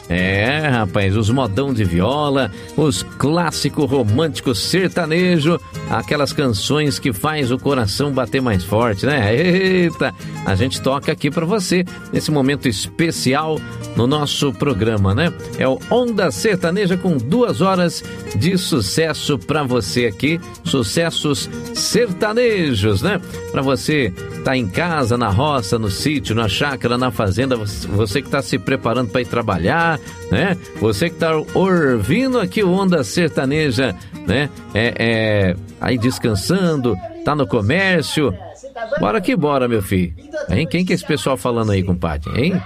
É, rapaz, os modão de viola, os clássicos românticos sertanejo, aquelas canções que faz o coração bater mais forte, né? Eita, a gente toca aqui pra você nesse momento especial no nosso programa, né? É o Onda Sertaneja com 2 horas de sucesso pra você aqui, sucessos sertanejos, né? Pra você tá em casa, na roça, no sítio, na chácara, na fazenda, você que tá se preparando pra ir trabalhar, né? Você que tá ouvindo aqui o Onda Sertaneja, né? Aí descansando, tá no comércio. Bora que bora, meu filho. Hein? Quem que é esse pessoal falando aí, compadre? Hein?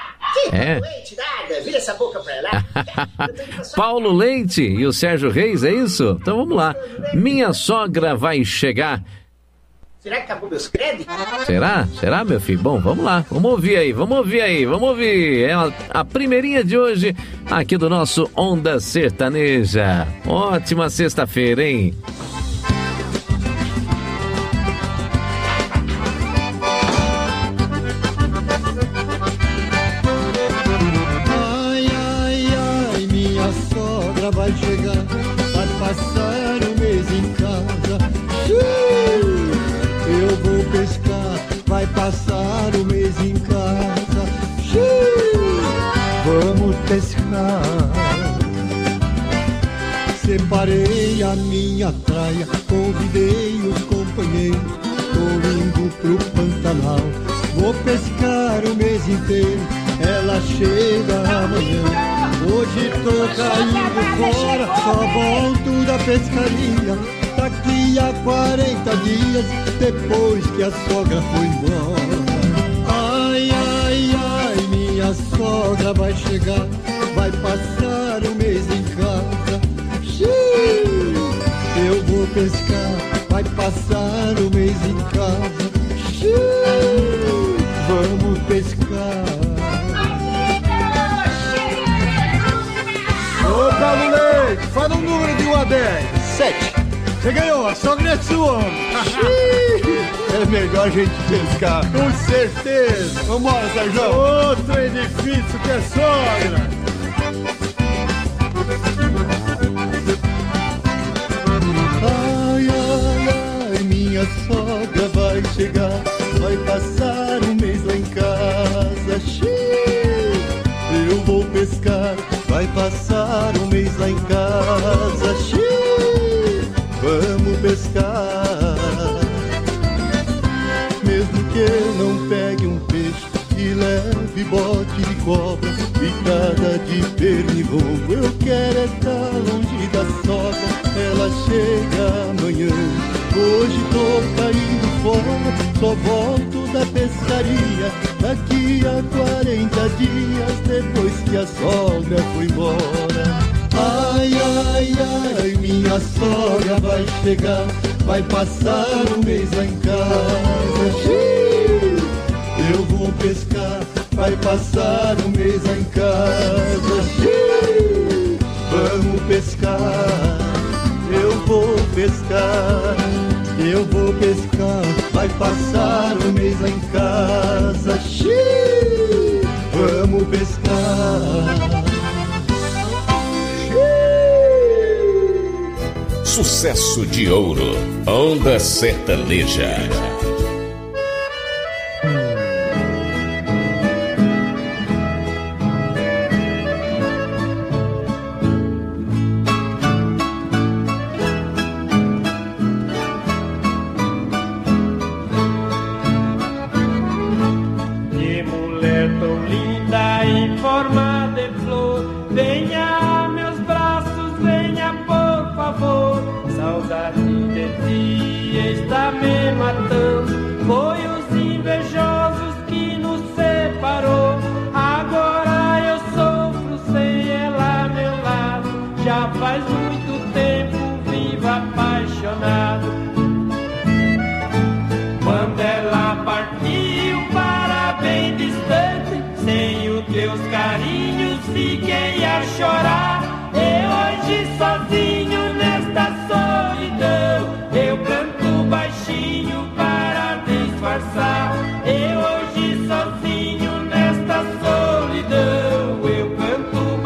Vira essa boca pra lá. Paulo Leite e o Sérgio Reis, é isso? Então vamos lá. Minha sogra vai chegar. Será que acabou meus créditos? Será? Será, meu filho? Bom, vamos lá. Vamos ouvir aí. É a primeirinha de hoje aqui do nosso Onda Sertaneja. Ótima sexta-feira, hein? Vai chegar, vai passar um mês em casa. Eu vou pescar, vai passar um mês em casa. Vamos pescar. Separei a minha praia, convidei os companheiros. Tô indo pro Pantanal, vou pescar o mês inteiro. Ela chega amanhã. Hoje tô caindo fora, só volto da pescaria daqui a 40 dias, depois que a sogra foi embora. Ai, ai, ai, minha sogra vai chegar, vai passar um mês em casa. Eu vou pescar, vai passar um mês em casa. Vamos pescar. Ô, Paulo Leite, fala um número de 1 a 10. 7. Você ganhou, a sogra é sua. É melhor a gente pescar. Com certeza. Vambora, Sérgio. Outro edifício que é sogra. Ai, ai, ai, minha sogra vai chegar, vai passar um mês lá em casa. Eu vou pescar, vai passar um mês lá em casa. Vamos pescar. Mesmo que eu não pegue um peixe e leve bote de cobra, picada de pernilongo, eu quero estar longe da sogra. Ela chega amanhã. Hoje tô caindo fora, só volto da pescaria daqui a 40 dias, depois que a sogra foi embora. Ai, ai, ai, minha sogra vai chegar, vai passar um mês lá em casa. Eu vou pescar, vai passar um mês lá em casa. Vamos pescar, eu vou pescar. Eu vou pescar, vai passar um mês lá em casa. Vamos pescar. Sucesso de ouro, Onda Sertaneja. Eu hoje sozinho nesta solidão, eu canto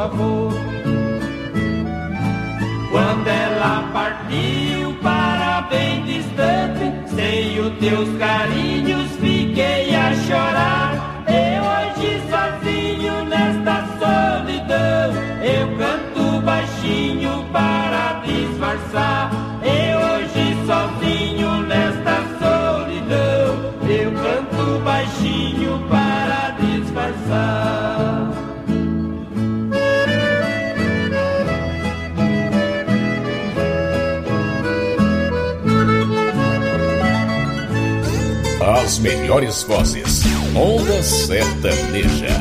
avô. Quando ela partiu para bem distante, sem os teus carinhos fiquei a chorar. E hoje sozinho nesta solidão, eu canto baixinho para disfarçar. E hoje sozinho nesta solidão, eu canto baixinho para disfarçar. As melhores vozes, Onda Sertaneja.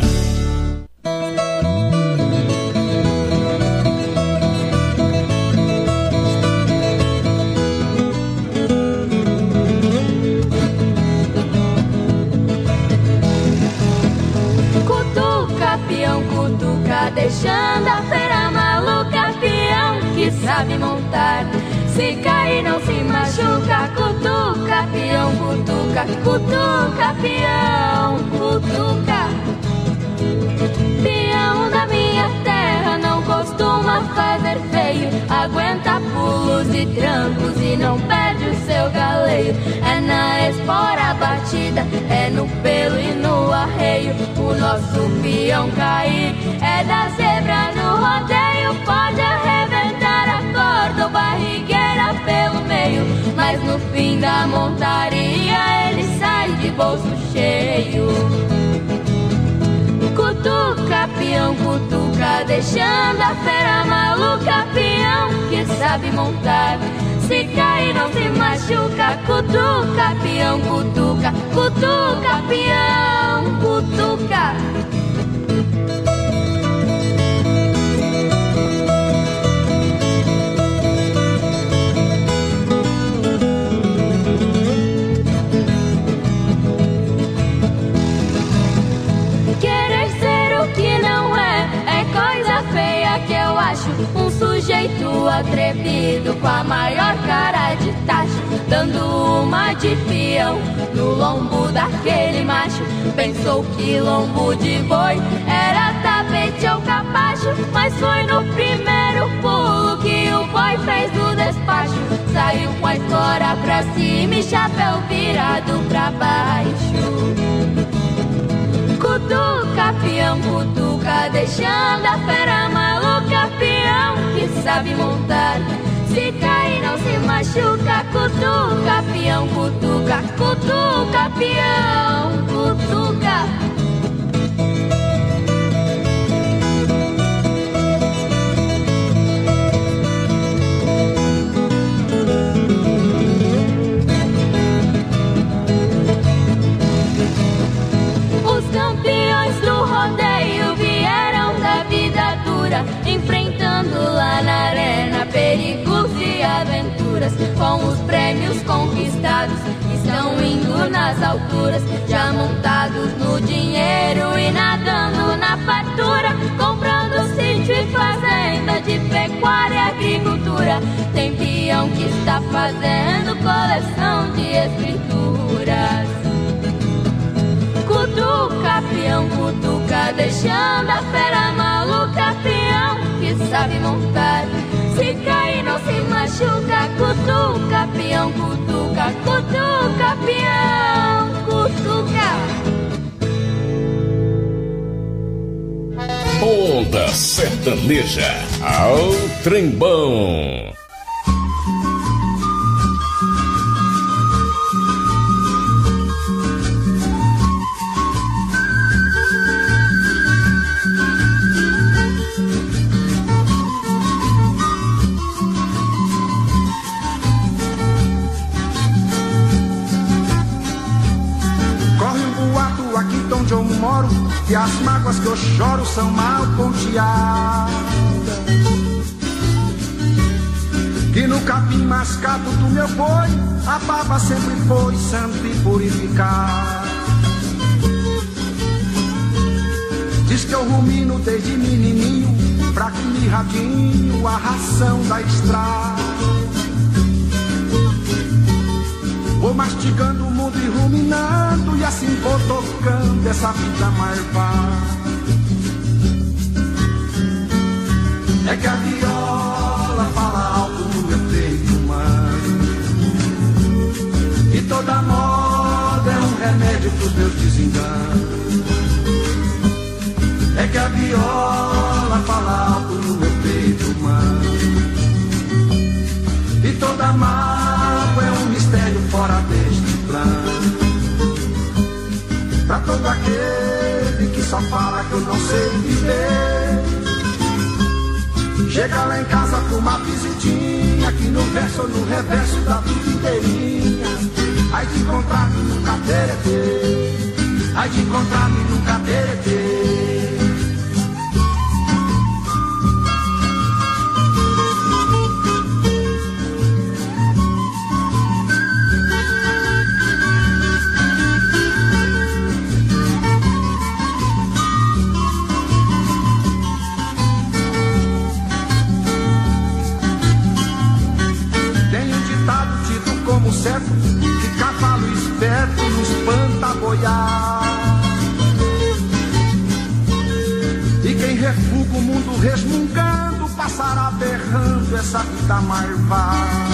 Cutuca, peão, cutuca, deixando a feira maluca, peão que sabe montar. Se cair não se machuca, cutuca, peão, cutuca, cutuca, peão, cutuca. Peão da minha terra não costuma fazer feio, aguenta pulos e trancos e não perde o seu galeio. É na espora batida, é no pelo e no arreio, o nosso peão cair. É da zebra no rodeio, pode arrebentar a corda ou barrigueira pelo meio, mas no fim da montaria ele sai de bolso cheio. Cutuca, peão, cutuca, deixando a feira maluca, peão que sabe montar. Se cair não se machuca, cutuca, peão, cutuca, cutuca, peão, cutuca. Que eu acho um sujeito atrevido com a maior cara de tacho, dando uma de peão no lombo daquele macho. Pensou que lombo de boi era tapete ou capacho, mas foi no primeiro pulo que o boi fez o despacho. Saiu com a espora pra cima e chapéu virado pra baixo. Cutuca, peão, cutuca, deixando a feira maluca, peão que sabe montar. Se cair não se machuca, cutuca, peão, cutuca, cutuca, peão, cutuca. Campeões do rodeio vieram da vida dura, enfrentando lá na arena perigos e aventuras. Com os prêmios conquistados, estão indo nas alturas, já montados no dinheiro e nadando na fartura, comprando sítio e fazenda de pecuária e agricultura. Tem peão que está fazendo coleção de escrituras. Cutuca, peão, cutuca, deixando a fera maluca, peão que sabe montar. Se cair não se machuca, cutuca, peão, cutuca, cutuca, peão, cutuca. Onda Sertaneja, ao trembão. E as mágoas que eu choro são mal ponteadas, e no capim mascado do meu boi a baba sempre foi santa e purificada. Diz que eu rumino desde menininho, fraco e mirradinho, a ração da estrada. Vou mastigando o mundo e ruminando, e assim vou tocando essa vida marvada. É que a viola fala alto no meu peito humano, e toda moda é um remédio pros meus desenganos. É que a viola fala alto no meu peito humano, e toda mágoa é um mistério fora deste plano. Pra todo aquele que só fala que eu não sei viver, chega lá em casa com uma visitinha, que no verso ou no reverso da vida inteirinha. Ai de encontrar-me no cateretê, ai de encontrar-me no cateretê. Certo, que cavalo esperto não espanta a boiar, e quem refuga o mundo resmungando passará berrando essa vida marvada.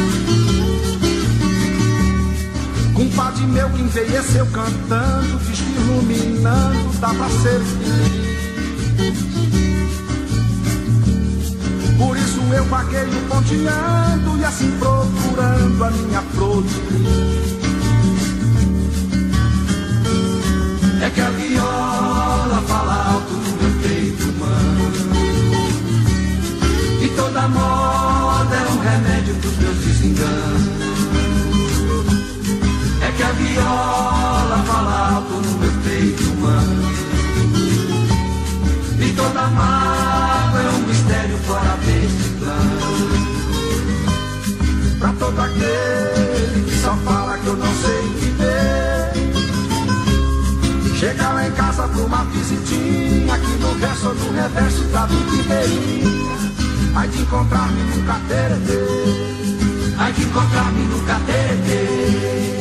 Compadre meu que envelheceu cantando, diz que iluminando dá pra ser feliz. Por isso eu vagueio ponteando e assim procurando a minha flor de lis. É que a viola fala alto no meu peito humano, e toda moda é um remédio pros meus desenganos. É que a viola fala alto no meu peito humano, e toda mágoa é um mistério fora deste plano. Pra todo aquele que só fala que eu não sei viver, chega lá em casa pra uma visitinha, aqui no verso ou no reverso da vida inteirinha. Ai de encontrar-me no cateretê, ai de encontrar-me no cateretê.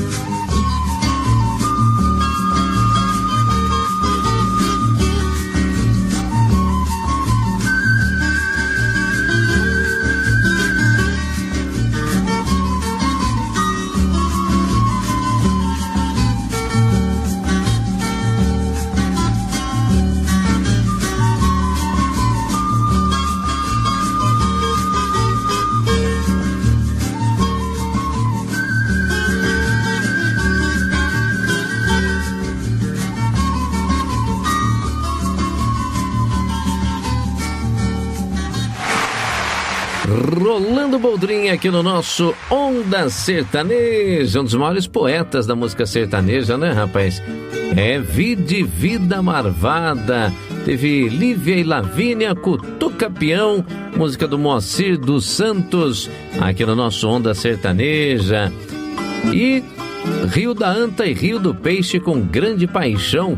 Rolando Boldrinha aqui no nosso Onda Sertaneja, um dos maiores poetas da música sertaneja, né, rapaz? É Vide Vida Marvada. Teve Lívia e Lavínia, Cutuca Peão, música do Moacir dos Santos, aqui no nosso Onda Sertaneja. E Rio da Anta e Rio do Peixe com Grande Paixão.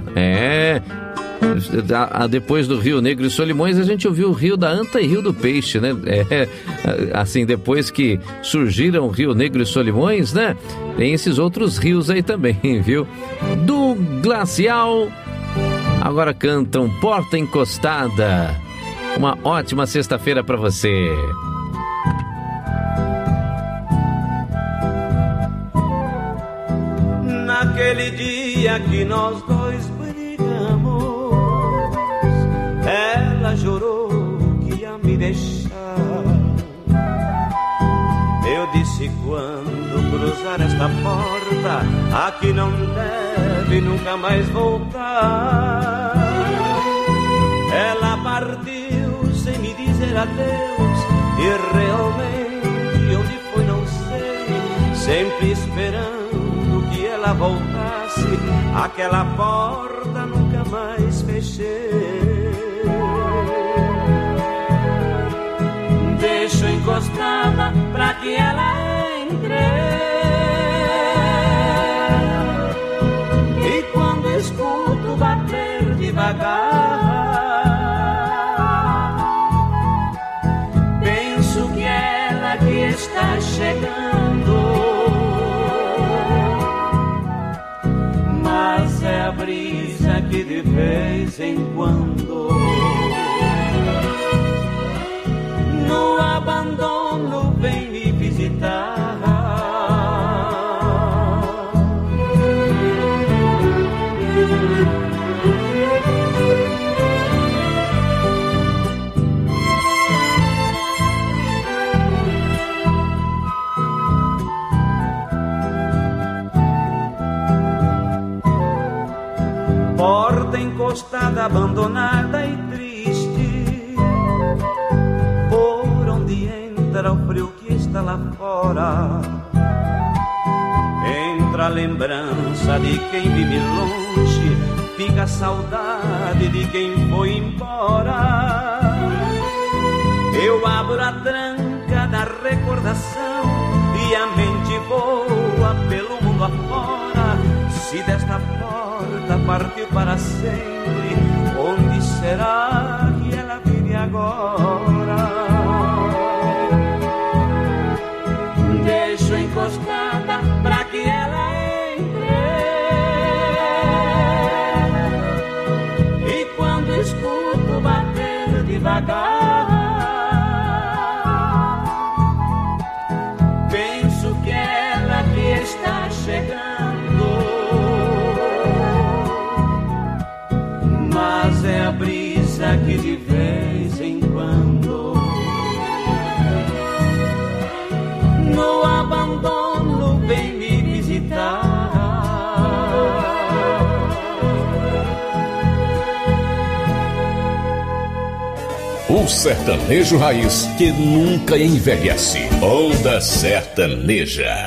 Depois do Rio Negro e Solimões, a gente ouviu o Rio da Anta e Rio do Peixe, né? Assim, depois que surgiram Rio Negro e Solimões, né? Tem esses outros rios aí também, viu? Do Glacial, agora cantam Porta Encostada. Uma ótima sexta-feira pra você. Naquele dia que nós dois brigamos, ela jurou que ia me deixar. Eu disse: quando cruzar esta porta, aqui não deve nunca mais voltar. Ela partiu sem me dizer adeus, e realmente onde foi não sei. Sempre esperando que ela voltasse, aquela porta nunca mais fechei. Deixo encostada pra que ela entre, e quando escuto bater devagar, penso que ela que está chegando, mas é a brisa que de vez em quando abandonada e triste, por onde entra o frio que está lá fora, entra a lembrança de quem vive longe, fica a saudade de quem foi embora. Eu abro a tranca da recordação e a mente voa pelo mundo afora. Se desta porta partiu para sempre, onde será que ela vive agora? Deixo encostada pra que ela entre, e quando escuto bater devagar, penso que ela que está chegando, mas é a brisa que de vez em quando no abandono vem me visitar. O sertanejo raiz que nunca envelhece. Onda Sertaneja.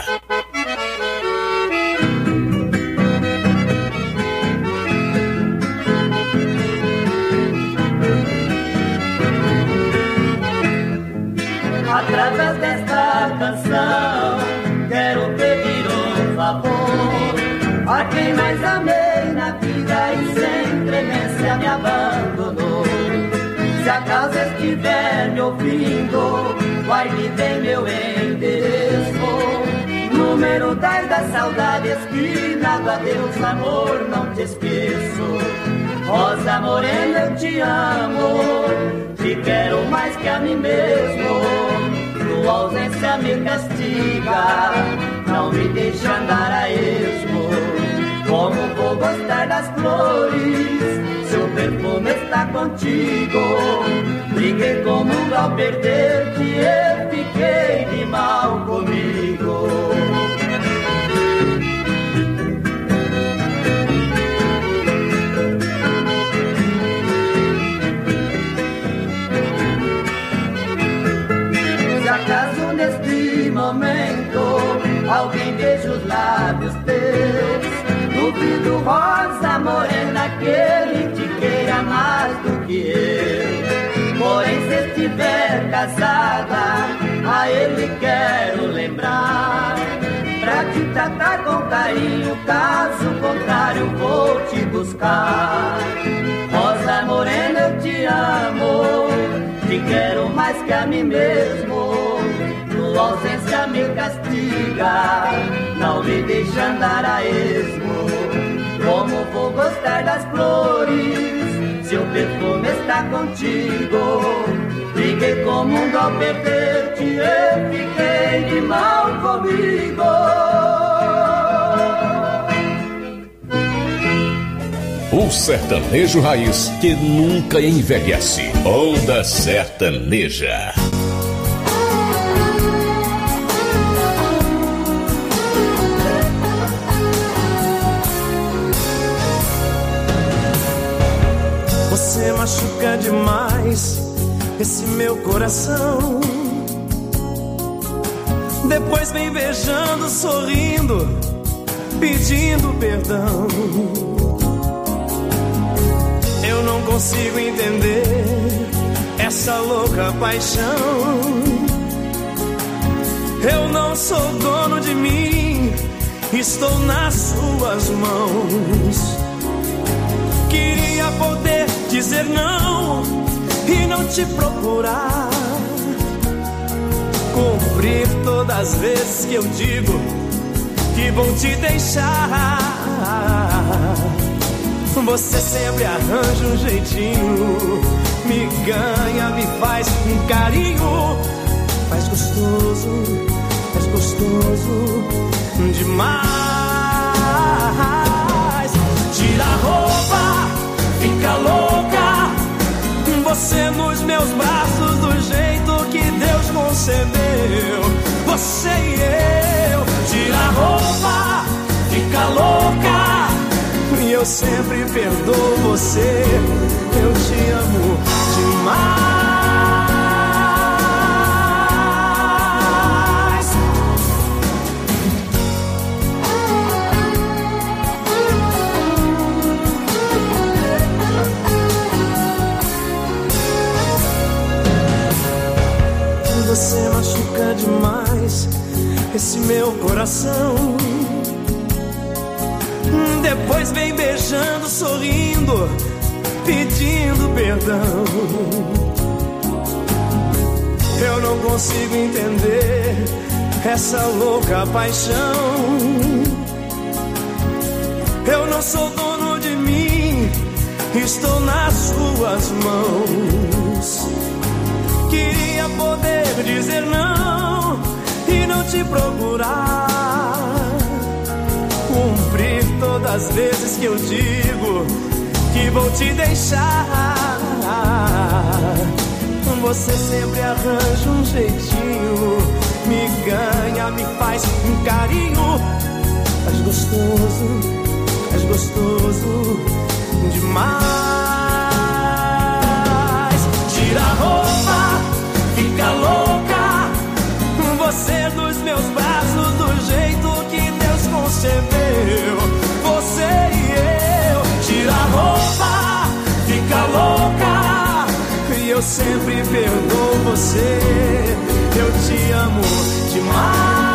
Através desta canção quero pedir um favor a quem mais amei na vida e sem clemência me abandonou. Se acaso estiver me ouvindo, guarde bem meu endereço. Número 10 da saudade, esquina do adeus, amor, não te esqueço. Rosa morena, eu te amo, te quero mais que a mim mesmo. Tua ausência me castiga, não me deixa andar a esmo. Como vou gostar das flores, seu perfume está contigo. Briguei com o mundo ao perder-te, eu fiquei de mal comigo. Se acaso neste momento alguém beija os lábios teus, duvido, rosa morena, que ele te queira mais do que eu. Porém, se estiver casada, a ele quero lembrar, pra te tratar com carinho, caso contrário vou te buscar. Rosa morena, eu te amo, te quero mais que a mim mesmo. Tua ausência me castiga, não me deixa andar a esmo. Como vou gostar das flores, seu perfume está contigo. Briguei com o mundo ao perder-te, eu fiquei de mal comigo. O sertanejo raiz que nunca envelhece. Onda Sertaneja. Você machuca demais esse meu coração. Depois vem beijando, sorrindo, pedindo perdão. Eu não consigo entender essa louca paixão. Eu não sou dono de mim, estou nas suas mãos. Queria poder dizer não e não te procurar, cumprir todas as vezes que eu digo que vou te deixar. Você sempre arranja um jeitinho, me ganha, me faz um carinho, faz gostoso demais. Tira a roupa, fica louca, você nos meus braços do jeito que Deus concedeu. Você e eu, tira a roupa, fica louca, e eu sempre perdoo você. Eu te amo demais. Você machuca demais esse meu coração. Depois vem beijando, sorrindo, pedindo perdão. Eu não consigo entender essa louca paixão. Eu não sou dono de mim, estou nas suas mãos. Queria poder dizer não e não te procurar, cumprir todas as vezes que eu digo que vou te deixar. Você sempre arranja um jeitinho, me ganha, me faz um carinho. És gostoso demais. Tira a roupa, fica louca, você nos meus braços do jeito que Deus concebeu. Você e eu, tira a roupa, fica louca, e eu sempre perdoo você. Eu te amo demais.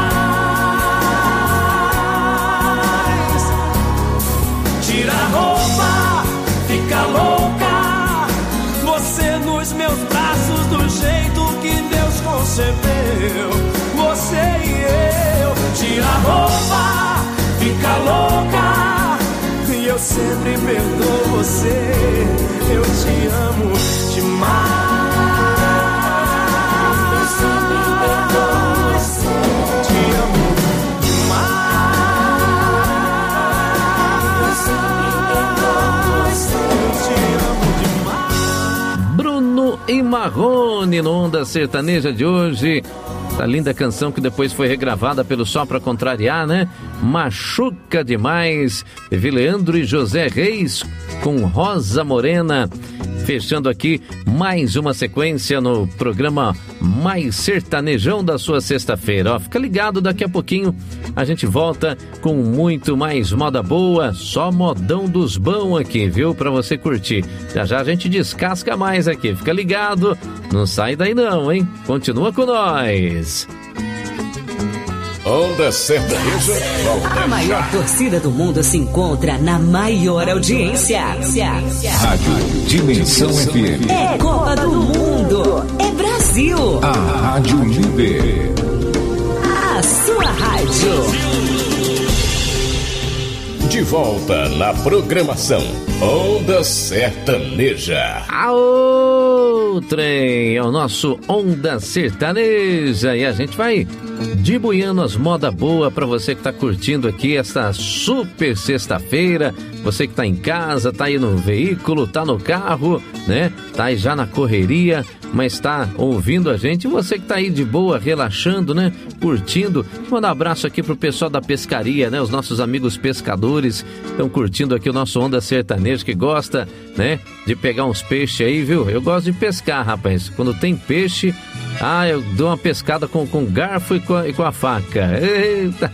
Tira a roupa, fica louca, você nos meus braços do jeito que Deus concebeu. Você e eu, tira a roupa, fica louca, e eu sempre perdoo você. Eu te amo demais. Eu sempre perdoo você. Te amo demais. Eu sempre perdoo você. Eu te amo demais. Bruno e Marrone no Onda Sertaneja de hoje. Essa linda canção que depois foi regravada pelo Só Pra Contrariar, né? Machuca Demais. Teve Leandro e José Reis com Rosa Morena. Fechando aqui mais uma sequência no programa mais sertanejão da sua sexta-feira. Ó, fica ligado, daqui a pouquinho a gente volta com muito mais moda boa, só modão dos bons aqui, viu? Pra você curtir. Já já a gente descasca mais aqui. Fica ligado, não sai daí não, hein? Continua com nós. Onda Sertaneja. A maior torcida do mundo se encontra na maior audiência. Rádio Dimensão FM. É Copa do Mundo. É Brasil. A Rádio Líder. A sua rádio. De volta na programação Onda Sertaneja. Aô, trem, é o nosso Onda Sertaneja e a gente vai dibuiando as moda boa para você que tá curtindo aqui esta super sexta-feira. Você que tá em casa, tá aí no veículo, tá no carro, né? Tá aí já na correria, mas tá ouvindo a gente. E você que tá aí de boa, relaxando, né? Curtindo. Manda um abraço aqui pro pessoal da pescaria, né? Os nossos amigos pescadores estão curtindo aqui o nosso Onda Sertaneja, que gosta, né? De pegar uns peixes aí, viu? Eu gosto de pescar, rapaz. Quando tem peixe, eu dou uma pescada com garfo e com a faca. Eita!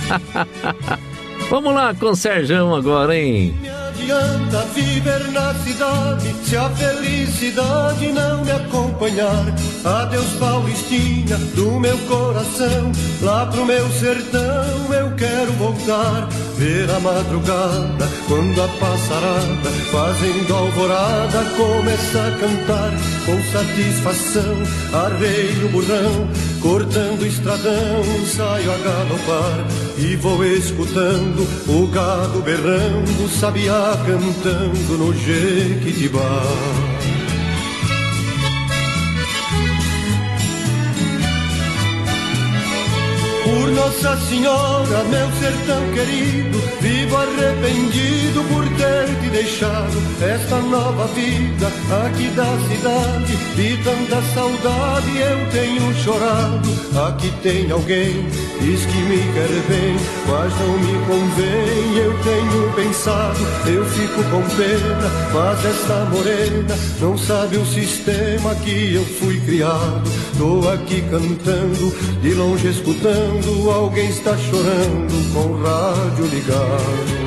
Vamos lá com o Serjão agora, hein? Não adianta viver na cidade se a felicidade não me acompanhar. Adeus, Paulistinha do meu coração, lá pro meu sertão eu quero voltar. Ver a madrugada, quando a passarada, fazendo alvorada, começa a cantar com satisfação. Arreio o burrão, cortando o estradão, saio a galopar e vou escutando o gado berrando, sabiá cantando no Jequitibá. Por Nossa Nossa Senhora, meu sertão querido, vivo arrependido por ter te deixado esta nova vida aqui da cidade. De tanta saudade eu tenho chorado. Aqui tem alguém, diz que me quer bem, mas não me convém. Eu tenho pensado, eu fico com pena, mas esta morena não sabe o sistema que eu fui criado. Tô aqui cantando, de longe escutando, alguém está chorando com o rádio ligado.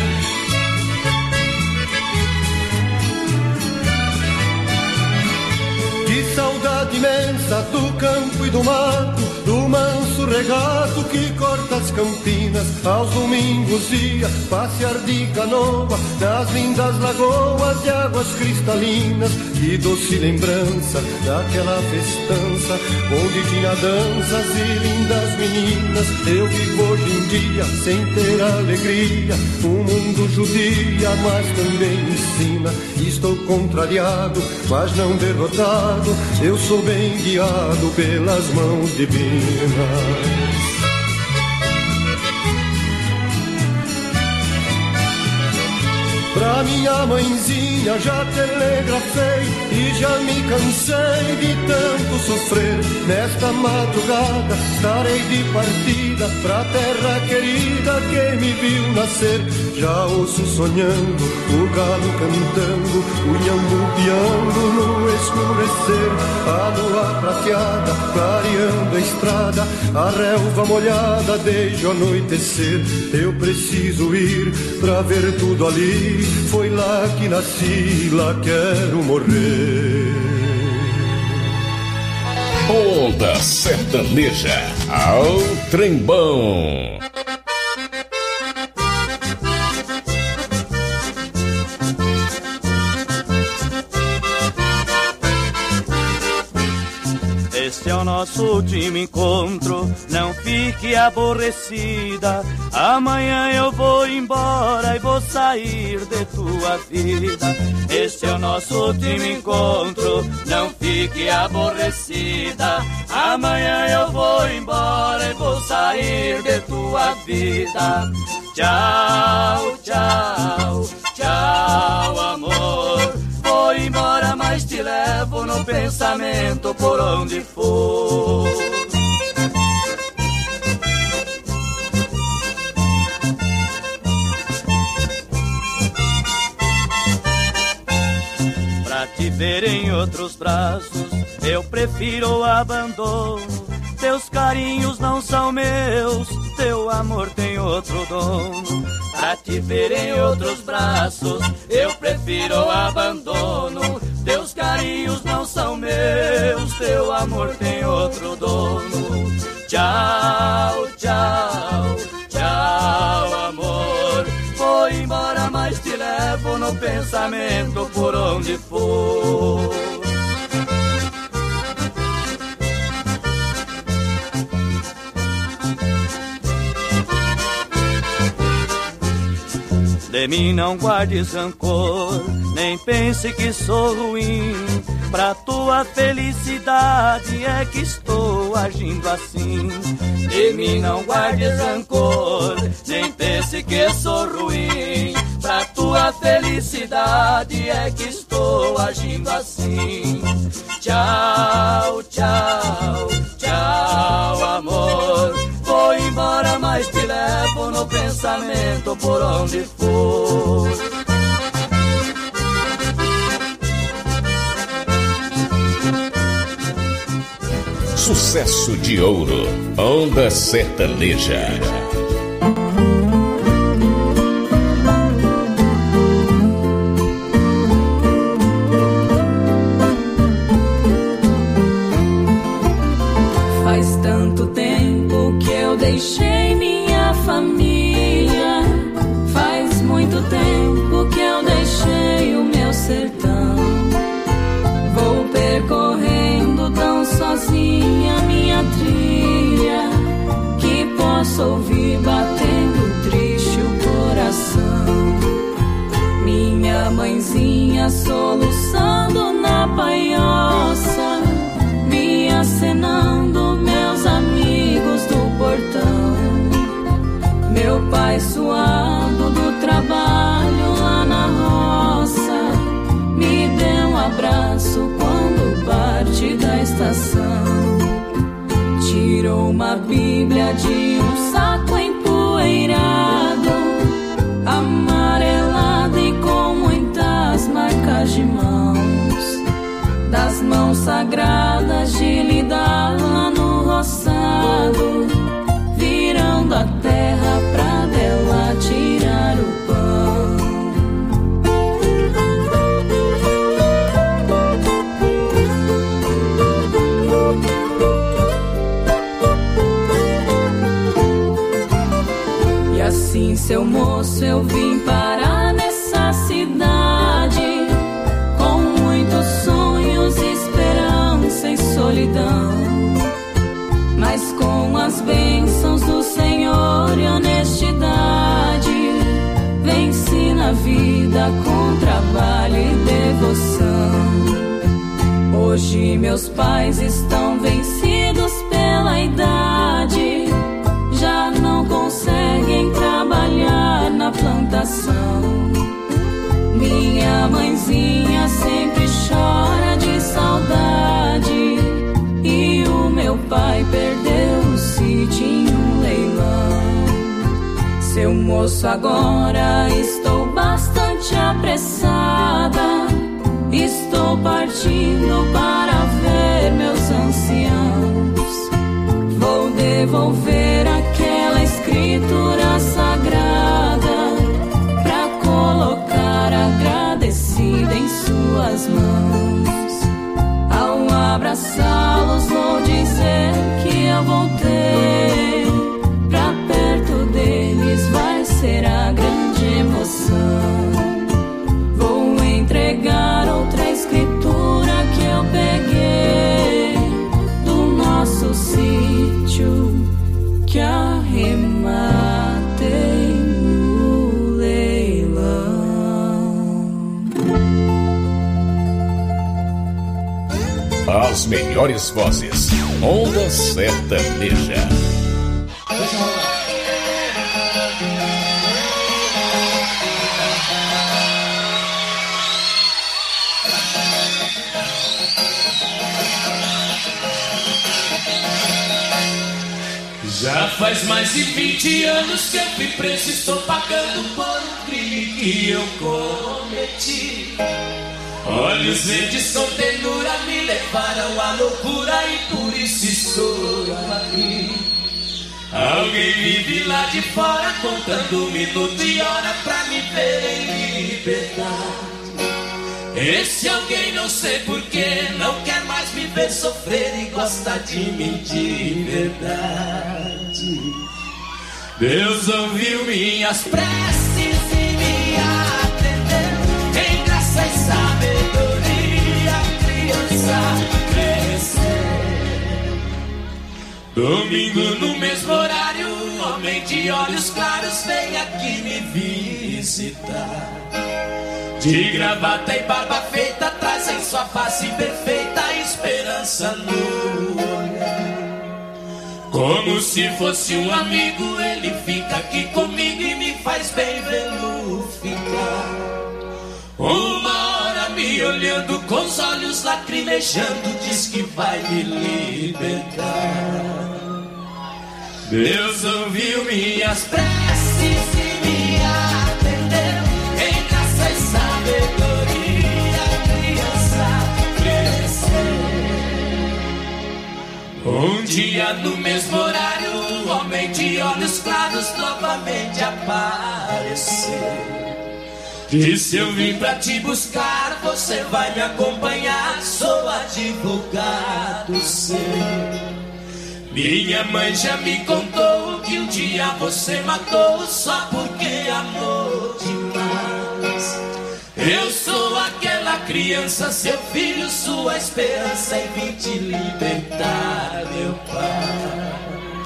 Que saudade imensa do campo e do mato, do manso regato que corta as campinas. Aos domingos ia passear de canoa nas lindas lagoas de águas cristalinas. Que doce lembrança daquela festança onde tinha danças e lindas meninas. Eu vivo hoje em dia sem ter alegria. O mundo judia, mas também me ensina. Estou contrariado, mas não derrotado. Eu sou bem guiado pelas mãos divinas. Pra minha mãezinha já telegrafei e já me cansei de tanto sofrer. Nesta madrugada estarei de partida pra terra querida que me viu nascer. Já ouço sonhando, o galo cantando, o inhambu piando no escurecer. A lua prateada clareando a estrada, a relva molhada desde o anoitecer. Eu preciso ir pra ver tudo ali. Foi lá que nasci, lá quero morrer. Onda Sertaneja ao Trembão. Este é o nosso último encontro, não fique aborrecida. Amanhã eu vou embora e vou sair de tua vida. Este é o nosso último encontro, não fique aborrecida. Amanhã eu vou embora e vou sair de tua vida. Tchau, tchau, tchau, amor. Vou embora, mas te levo no pensamento por onde for. Pra te ver em outros braços, eu prefiro o abandono. Teus carinhos não são meus, teu amor tem outro dono. Pra te ver em outros braços, eu prefiro o abandono. Teus carinhos não são meus, teu amor tem outro dono. Tchau, tchau, tchau, amor. Vou embora, mas te levo no pensamento por onde for. De mim não guardes rancor, nem pense que sou ruim. Pra tua felicidade é que estou agindo assim. De mim não guardes rancor, nem pense que sou ruim. Pra tua felicidade é que estou agindo assim. Tchau, tchau, tchau, amor. Vou embora, mas te levo no pensamento por onde for. Sucesso de ouro, Onda Sertaneja. Faz tanto tempo que eu deixei minha família. Faz muito tempo que eu deixei o meu sertão. Vou percorrendo tão sozinha minha trilha, que posso ouvir batendo triste o coração. Minha mãezinha soluçando na paioça, me acenando meus amigos do portão. sagradas de lidar lá no roçado, virando a terra pra dela tirar o pão. E assim, seu moço, eu vim parar nessa cidade, com muitos sonhos, esperança e solidão, mas com as bênçãos do Senhor e honestidade, venci na vida com trabalho e devoção. Hoje meus pais estão vencidos pela idade, já não conseguem trabalhar na plantação. Minha mãezinha sempre chora de saudade, e o meu pai perdeu o sítio em um leilão. Seu moço, agora estou bastante apressada, estou partindo para ver meus anciãos. Vou devolver aquela escritura sagrada pra colocar agradecida em suas mãos. Ao abraçá-los vou dizer que eu voltei, pra perto deles vai ser a grande emoção. Vou entregar outra escritura que eu peguei do nosso sítio, que arrematei no leilão. As melhores vozes, Onda Sertaneja. Já faz mais de 20 anos que eu fui preso, estou pagando por um crime que eu cometi. Olhos verdes com ternura me levaram à loucura e por isso estou aqui. Alguém vive lá de fora contando minuto e hora pra me ver em liberdade. Esse alguém não sei porquê não quer mais me ver sofrer e gosta de mim de verdade. Deus ouviu minhas preces e me atendeu, em graça e sabedoria a criança cresceu. Domingo no mesmo horário, um homem de olhos claros vem aqui me visitar. De gravata e barba feita, traz em sua face perfeita a esperança no olhar. Como se fosse um amigo, ele fica aqui comigo e me faz bem vê-lo ficar. Uma hora me olhando com os olhos lacrimejando, diz que vai me libertar. Deus ouviu minhas preces e me atendeu, em graça e sabedoria a criança cresceu. Um dia no mesmo horário, um homem de olhos claros novamente apareceu. Disse: eu vim pra te buscar, você vai me acompanhar, sou advogado seu. Minha mãe já me contou que um dia você matou só porque amou demais. Eu sou aquela criança, seu filho, sua esperança, e vim te libertar, meu pai.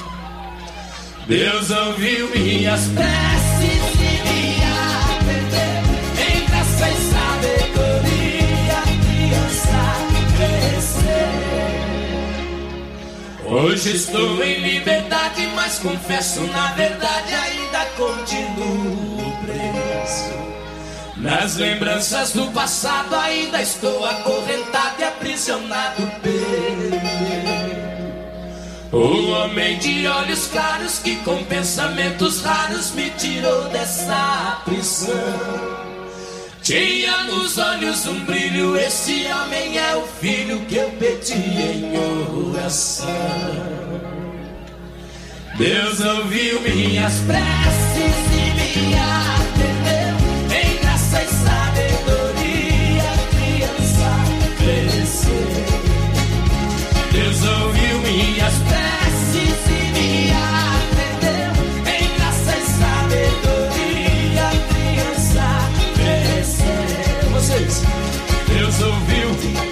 Deus ouviu minhas preces e me atendeu, em graça e sabedoria a criança cresceu. Hoje estou em liberdade, mas confesso, na verdade, ainda continuo preso. Nas lembranças do passado ainda estou acorrentado e aprisionado pelo medo. O homem de olhos claros que com pensamentos raros me tirou dessa prisão. Tinha nos olhos um brilho, esse homem é o filho que eu pedi em oração. Deus ouviu minhas preces e me atendeu. Em graça e sabedoria, criança cresceu. Deus ouviu minhas preces e me atendeu. Em graça e sabedoria, criança cresceu. Vocês, Deus ouviu.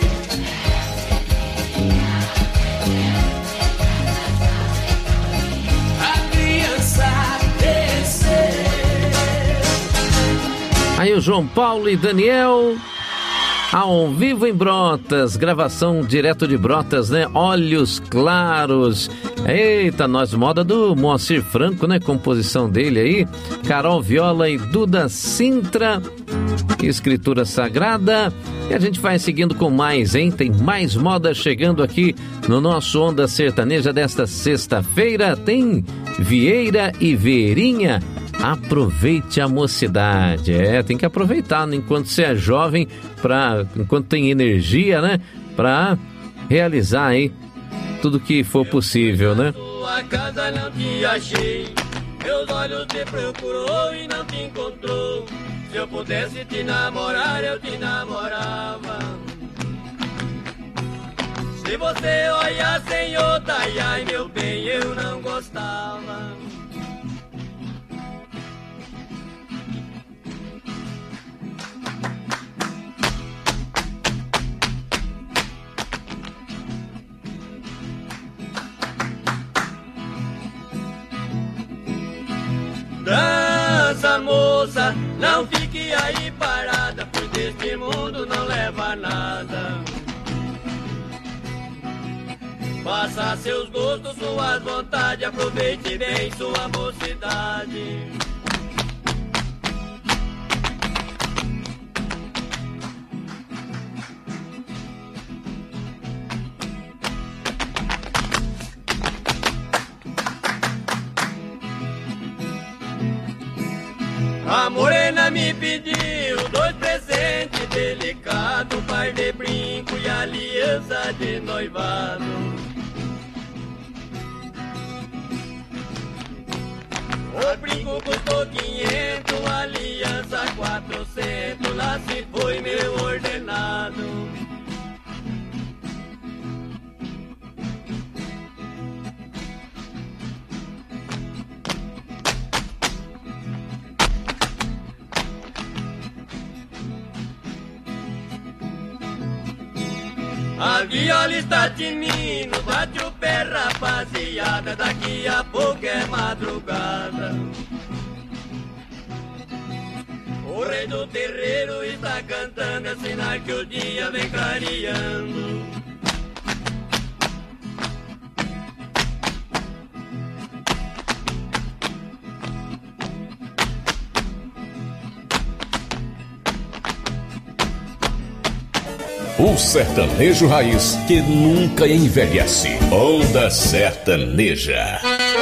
Aí o João Paulo e Daniel, ao vivo em Brotas, gravação direto de Brotas, né? Olhos Claros. Eita, nós moda do Moacir Franco, né? Composição dele aí. Carol Viola e Duda Sintra, escritura sagrada. E a gente vai seguindo com mais, hein? Tem mais moda chegando aqui no nosso Onda Sertaneja desta sexta-feira. Tem Vieira e Veirinha. Aproveite a mocidade. Tem que aproveitar, né? Enquanto você é jovem, enquanto tem energia, né? Pra realizar aí tudo que for possível, né? Sua casa não te achei, meus olhos te procurou e não te encontrou. Se eu pudesse te namorar, eu te namorava. Se você olhasse em outra, ai meu bem, eu não gostava. Dança, moça, não fique aí parada, pois deste mundo não leva nada. Faça seus gostos, suas vontades, aproveite bem sua mocidade. A morena me pediu 2 presentes delicados, um par de brinco e aliança de noivado. O brinco custou 500, a aliança 400, lá se foi meu ordenado. A viola está tinindo, bate o pé, rapaziada, daqui a pouco é madrugada. O rei do terreiro está cantando, é sinal que o dia vem clareando. O sertanejo raiz que nunca envelhece. Onda Sertaneja.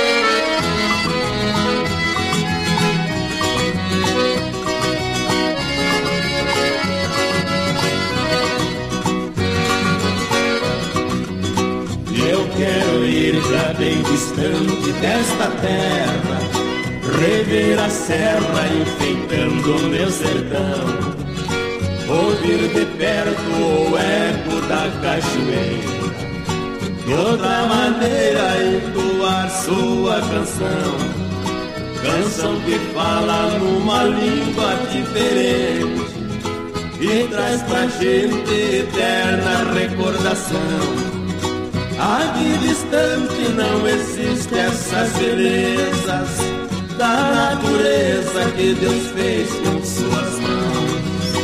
Eu quero ir pra bem distante desta terra, rever a serra enfeitando o meu sertão, ouvir de perto o eco da cachoeira, de outra maneira entoar sua canção, canção que fala numa língua diferente e traz pra gente eterna recordação. Aqui distante não existe essas belezas da natureza que Deus fez com suas mãos.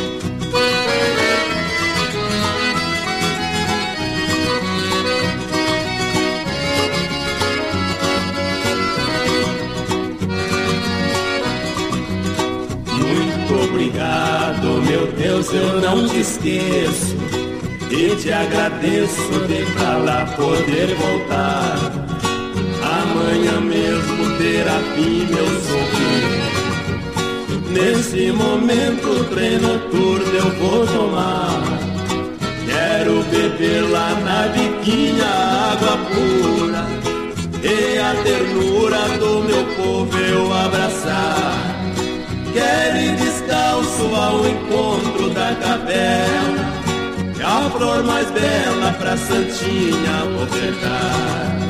Obrigado, meu Deus, eu não te esqueço e te agradeço de pra lá poder voltar. Amanhã mesmo terá fim meu sofrimento Nesse momento, trem noturno eu vou tomar. Quero beber lá na biquinha água pura e a ternura do meu povo eu abraçar. Quero ir descalço ao encontro da capela, e a flor mais bela pra Santinha ofertar.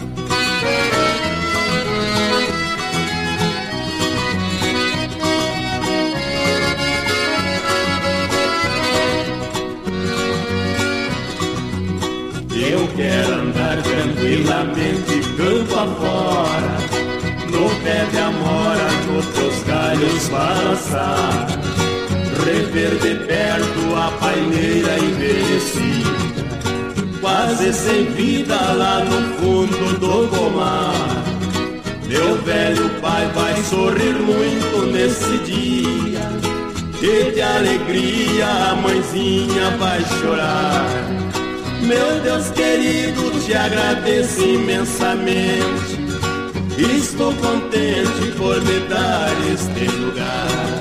Eu quero andar tranquilamente campo afora, no pé de amora, nos teus galhos balançar, rever de perto a paineira envelhecida, quase sem vida lá no fundo do pomar. Meu velho pai vai sorrir muito nesse dia, e de alegria a mãezinha vai chorar. Meu Deus querido, te agradeço imensamente, estou contente por me dar este lugar.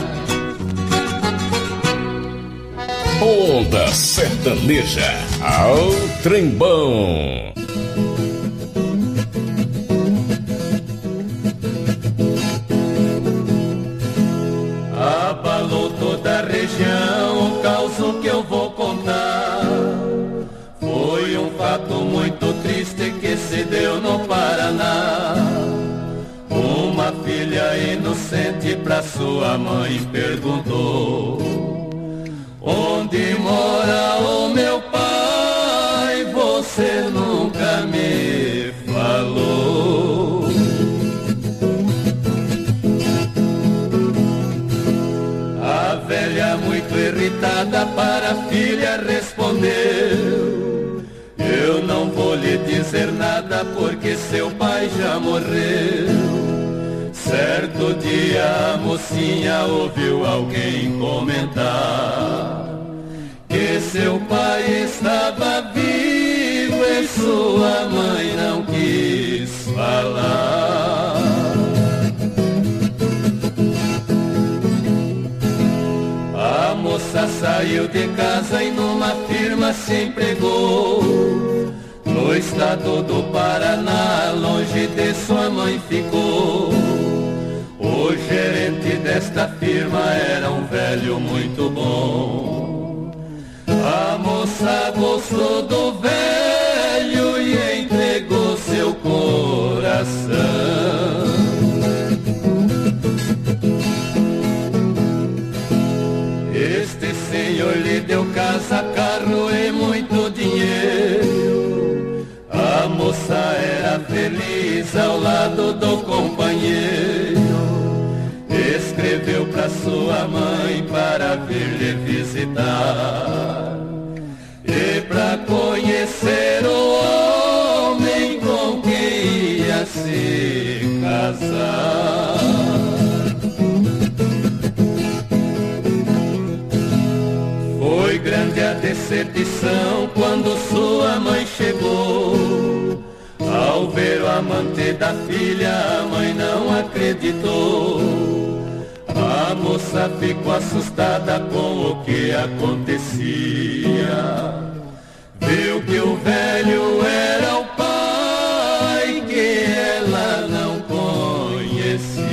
Onda Sertaneja, ao trembão. Abalou toda a região o caos que eu vou contar. Foi um fato muito triste que se deu no Paraná. Uma filha inocente pra sua mãe perguntou: onde mora o meu pai? Você nunca me falou. A velha, muito irritada, para a filha respondeu: eu não vou lhe dizer nada porque seu pai já morreu. Certo dia a mocinha ouviu alguém comentar que seu pai estava vivo e sua mãe não quis falar. A moça saiu de casa e numa firma se empregou. No estado do Paraná, longe de sua mãe ficou. O gerente desta firma era um velho muito bom. A moça gostou do velho e entregou seu coração. Este senhor lhe deu casa, carro e muito dinheiro. A moça era feliz ao lado do companheiro. Escreveu pra sua mãe para vir lhe visitar e pra conhecer o homem com quem ia se casar. Foi grande a decepção quando sua mãe chegou. Ao ver o amante da filha, a mãe não acreditou. A moça ficou assustada com o que acontecia. Viu que o velho era o pai que ela não conhecia.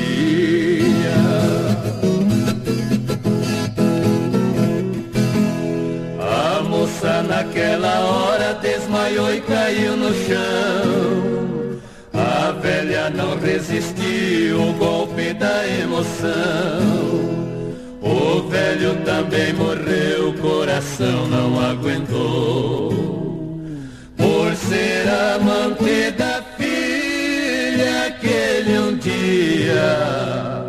A moça naquela hora desmaiou e caiu no chão. A velha não resistiu o golpe da emoção. O velho também morreu, o coração não aguentou. Por ser amante da filha que ele um dia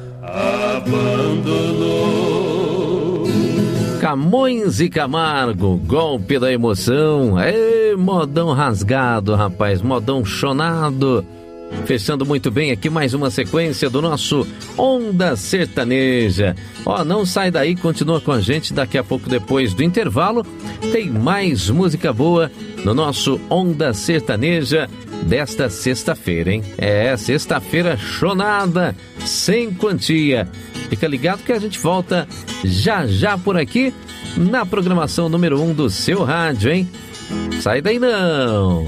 abandonou. Camões e Camargo, golpe da emoção. Ê, modão rasgado, rapaz, modão chonado. Fechando muito bem aqui mais uma sequência do nosso Onda Sertaneja. Ó, não sai daí, continua com a gente. Daqui a pouco, depois do intervalo, tem mais música boa no nosso Onda Sertaneja desta sexta-feira, hein? É, sexta-feira chonada, sem quantia. Fica ligado que a gente volta já já por aqui na programação número 1 do seu rádio, hein? Sai daí não!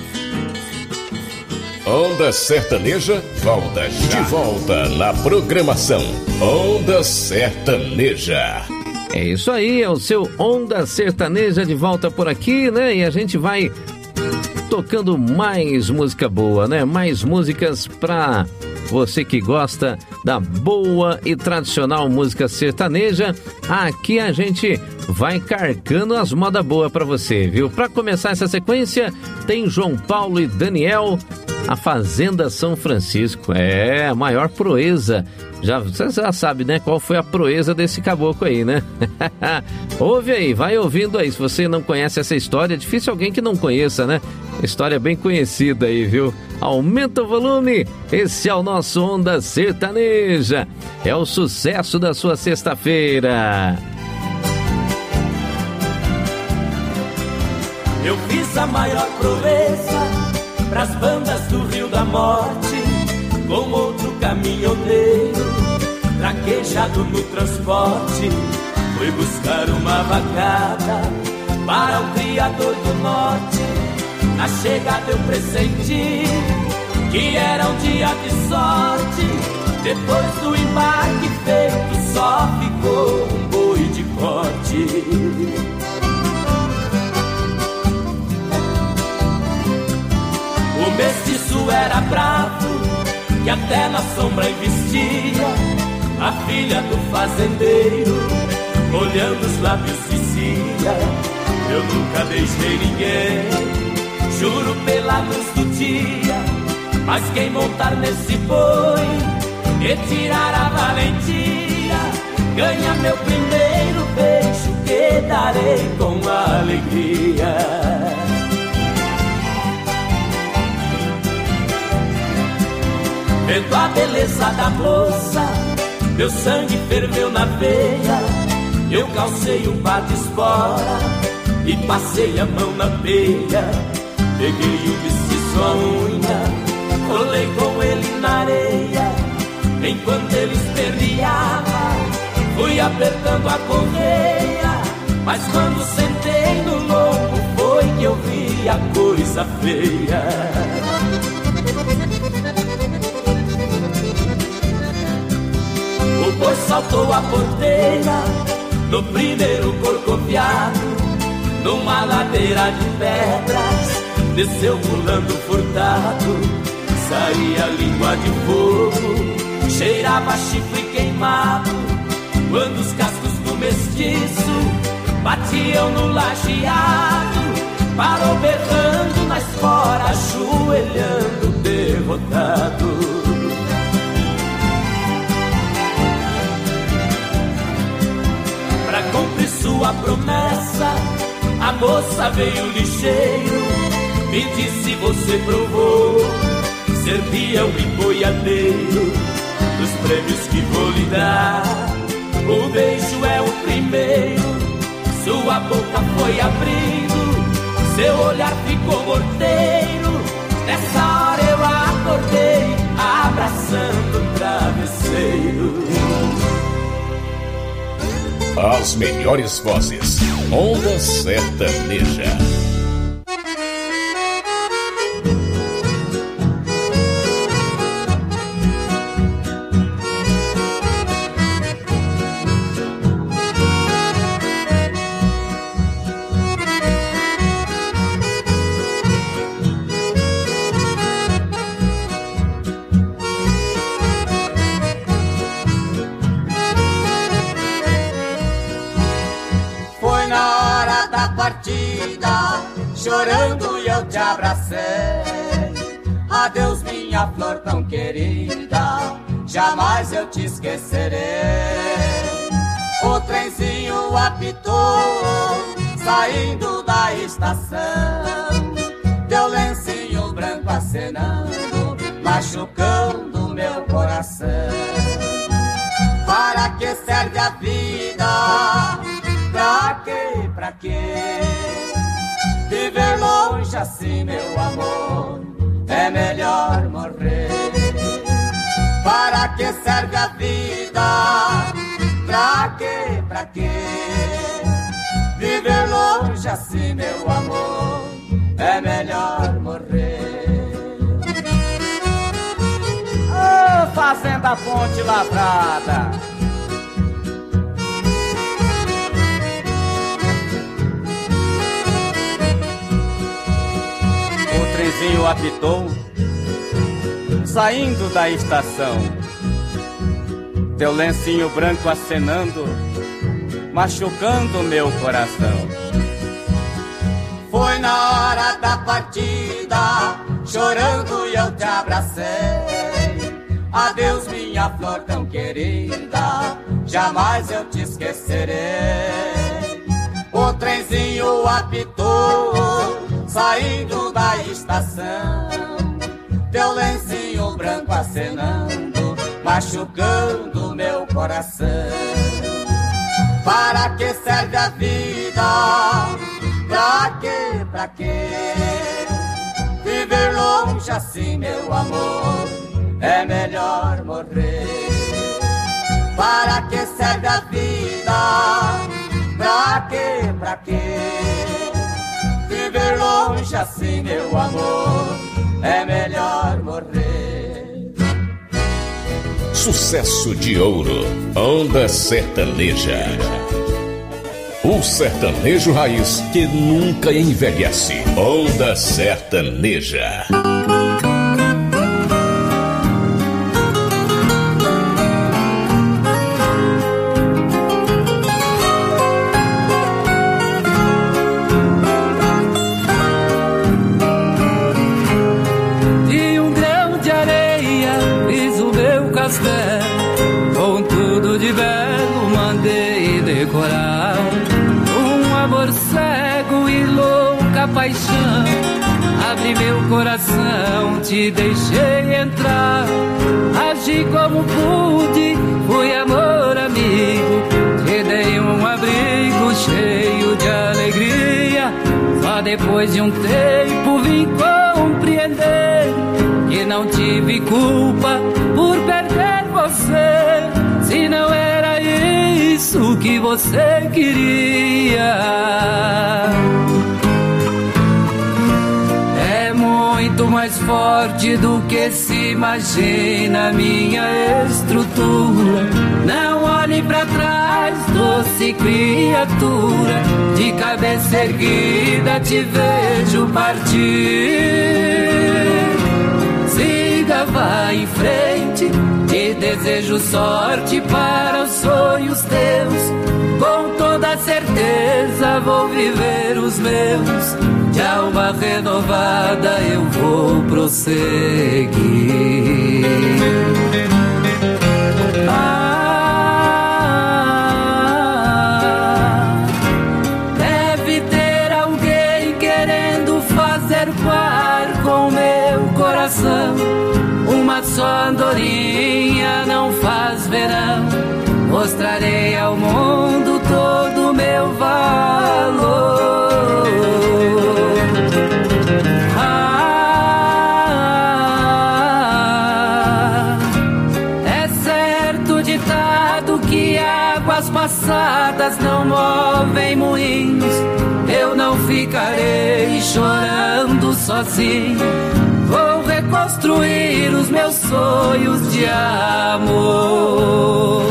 Onda Sertaneja volta já. De volta na programação Onda Sertaneja. É isso aí, é o seu Onda Sertaneja de volta por aqui, né? E a gente vai tocando mais música boa, né? Mais músicas pra você que gosta da boa e tradicional música sertaneja. Aqui a gente vai carcando as modas boas pra você, viu? Pra começar essa sequência, tem João Paulo e Daniel, A Fazenda São Francisco. É a maior proeza. Você já sabe, né? Qual foi a proeza desse caboclo aí, né? Ouve aí, vai ouvindo aí. Se você não conhece essa história, é difícil alguém que não conheça, né? História bem conhecida aí, viu? Aumenta o volume. Esse é o nosso Onda Sertaneja. É o sucesso da sua sexta-feira. Eu fiz a maior proeza pras bandas do Rio da Morte, com outro caminhoneiro traquejado no transporte. Fui buscar uma vacada para o criador do norte. Na chegada eu pressenti que era um dia de sorte. Depois do embarque feito só ficou um boi de corte. O mestiço era bravo, que até na sombra investia. A filha do fazendeiro, olhando os lábios, dizia: eu nunca deixei ninguém, juro pela luz do dia. Mas quem montar nesse boi e tirar a valentia, ganha meu primeiro beijo, que darei com alegria. Vendo a beleza da moça, meu sangue ferveu na veia. Eu calcei um par de espora e passei a mão na peia. Peguei o mestiço à unha, rolei com ele na areia. Enquanto ele esperneava, fui apertando a correia. Mas quando sentei no lombo, foi que eu vi a coisa feia. O boi saltou a porteira no primeiro corcoviado, numa ladeira de pedras, desceu pulando furtado. Saía língua de fogo, cheirava chifre queimado, quando os cascos do mestiço batiam no lajeado. Parou berrando na espora, ajoelhando derrotado. Pra cumprir sua promessa, a moça veio ligeiro, me disse: você provou ser peão e boiadeiro. Dos prêmios que vou lhe dar, o beijo é o primeiro. Sua boca foi abrindo, seu olhar ficou morteiro. Nessa hora eu acordei, abraçando um travesseiro. As melhores vozes, Onda Sertaneja. Chorando eu te abracei. Adeus minha flor tão querida, jamais eu te esquecerei. O trenzinho apitou, saindo da estação, teu lencinho branco acenando, machucando meu coração. Para que serve a vida? Pra quê? Pra quê? Viver longe assim, meu amor, é melhor morrer. Para que serve a vida? pra quê? Viver longe assim, meu amor, é melhor morrer. Oh, Fazenda Ponte Lavrada. O trenzinho apitou, saindo da estação. Teu lencinho branco acenando, machucando meu coração. Foi na hora da partida, chorando eu te abracei. Adeus, minha flor tão querida, jamais eu te esquecerei. O trenzinho apitou, saindo da estação. Teu lencinho branco acenando, machucando meu coração. Para que serve a vida? Pra quê, pra quê? Viver longe assim, meu amor, é melhor morrer. Para que serve a vida? Pra quê, pra quê? Viver longe assim, meu amor, é melhor morrer. Sucesso de ouro, Onda Sertaneja. O sertanejo raiz que nunca envelhece. Onda Sertaneja. De um grão de areia fiz o meu castelo, com tudo de belo mandei decorar. Amor cego e louca paixão, abri meu coração, te deixei entrar. Agi como pude, fui amor amigo, te dei um abrigo cheio de alegria. Só depois de um tempo vim compreender que não tive culpa por perder você, se não era isso que você queria. É muito mais forte do que se imagina minha estrutura. Não olhe pra trás, doce criatura, de cabeça erguida te vejo partir. Siga, vai em frente, te desejo sorte para os sonhos teus. Com toda certeza vou viver os meus, de alma renovada eu vou prosseguir. Deve ter alguém querendo fazer par com meu coração. Uma só andorinha não faz verão, mostrarei ao mundo todo o meu valor. É certo ditado que águas passadas não movem moinhos. Eu não ficarei chorando sozinho, vou reconstruir os meus sonhos de amor.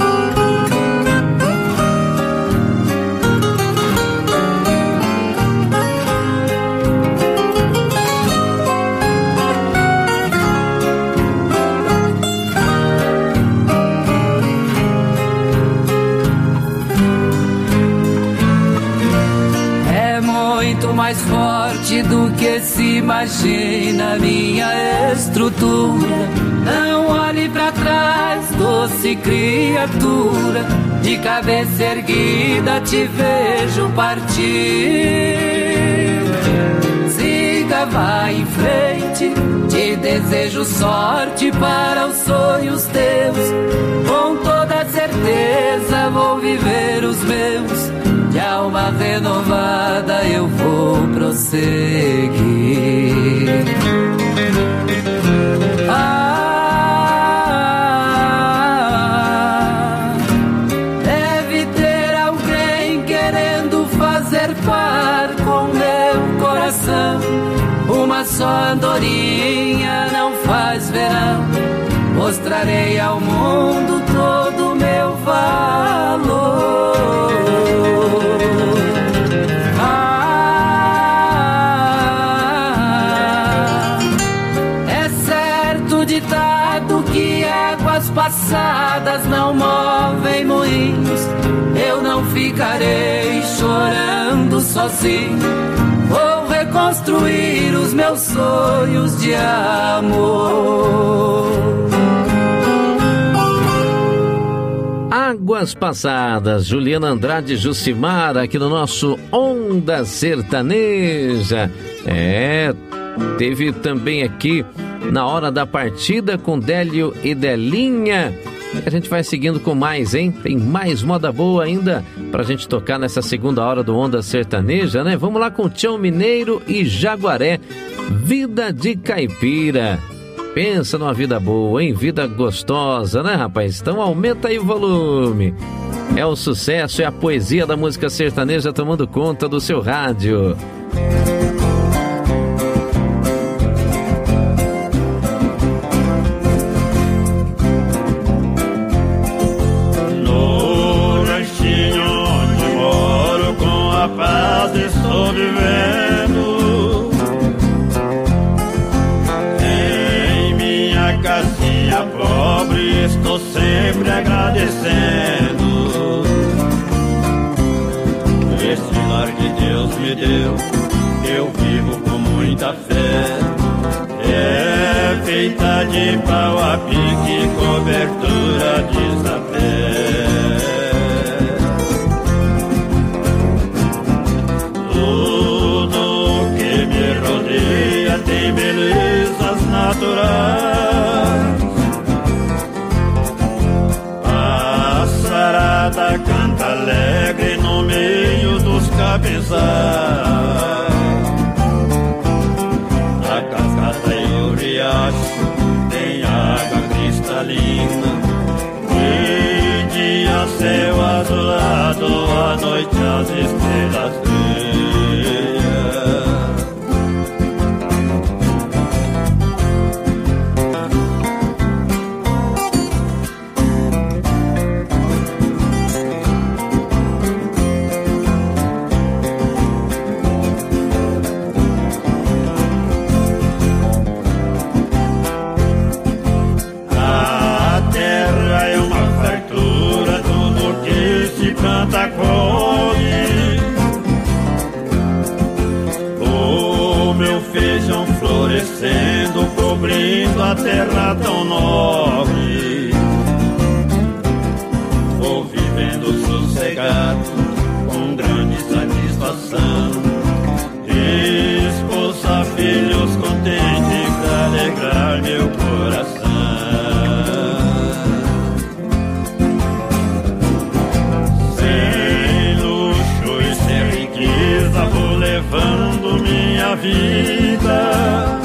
Mais forte do que se imagina minha estrutura. Não olhe pra trás, doce criatura, de cabeça erguida te vejo partir. Siga, vai em frente, te desejo sorte para os sonhos teus. Com toda certeza vou viver os meus, de alma renovada eu vou prosseguir. Deve ter coração. Uma só andorinha não faz verão. Mostrarei ao mundo todo o meu valor. É certo ditado que águas passadas não movem moinhos. Eu não ficarei chorando sozinho. Vou reconstruir os meus sonhos de amor. Águas Passadas, Juliana Andrade e Jucimar, aqui no nosso Onda Sertaneja. Teve também aqui Na Hora da Partida com Délio e Delinha. A gente vai seguindo com mais, hein? Tem mais moda boa ainda pra gente tocar nessa segunda hora do Onda Sertaneja, né? Vamos lá com Tião Mineiro e Jaguaré, Vida de Caipira. Pensa numa vida boa, hein? Vida gostosa, né, rapaz? Então aumenta aí o volume. É o sucesso, é a poesia da música sertaneja tomando conta do seu rádio. Estou vivendo em minha casinha pobre, estou sempre agradecendo este lar que Deus me deu. Eu vivo com muita fé, é feita de pau a pique, cobertura de sapé. Tem belezas naturais. A sarada canta alegre no meio dos capezais. A cascata e o riacho tem água cristalina. De dia céu azulado, à noite as estrelas brilham. Canta colhe o meu feijão florescendo, cobrindo a terra tão nobre. Vou vivendo sossegado, com grande satisfação. Esposa, filhos contentes pra alegrar meu coração. Vou levando minha vida,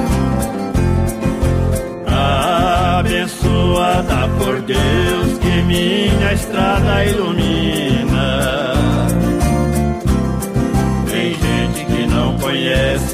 abençoada por Deus, que minha estrada ilumina. Tem gente que não conhece